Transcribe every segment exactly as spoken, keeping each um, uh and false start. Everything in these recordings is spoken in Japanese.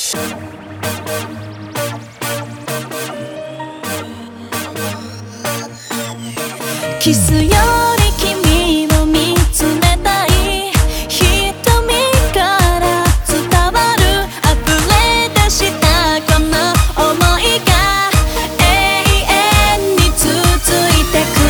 キスより君を見つめたい瞳から伝わる溢れ出したこの想いが永遠に続いてく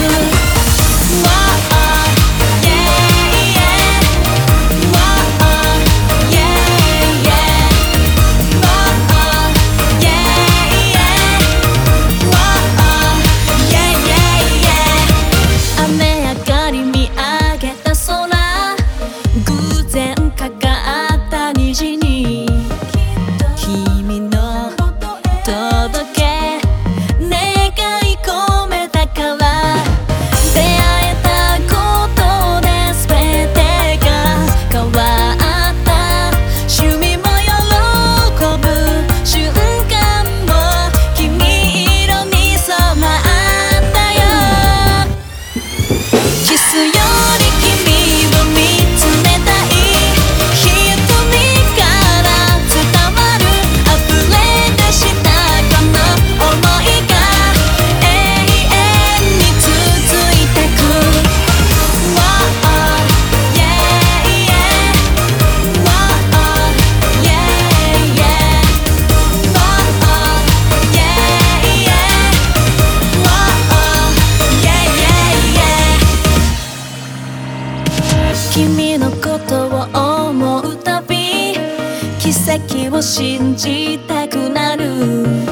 Wow yeah yeah Wow yeah yeah Wow yeah yeah Wow yeah yeah yeah 雨上がり見上げた空偶然かかった虹に君の届け願い込めたから出会えたことで全てが変わった趣味も喜ぶ瞬間も君色に染まったよキスより君を見つめたい瞳から伝わる溢れ出したこの想いが永遠に続いてく Wow yeah yeah Wow yeah yeah Wow yeah yeah Wow yeah yeah yeah 君のことを思うたび奇跡を信じたくなる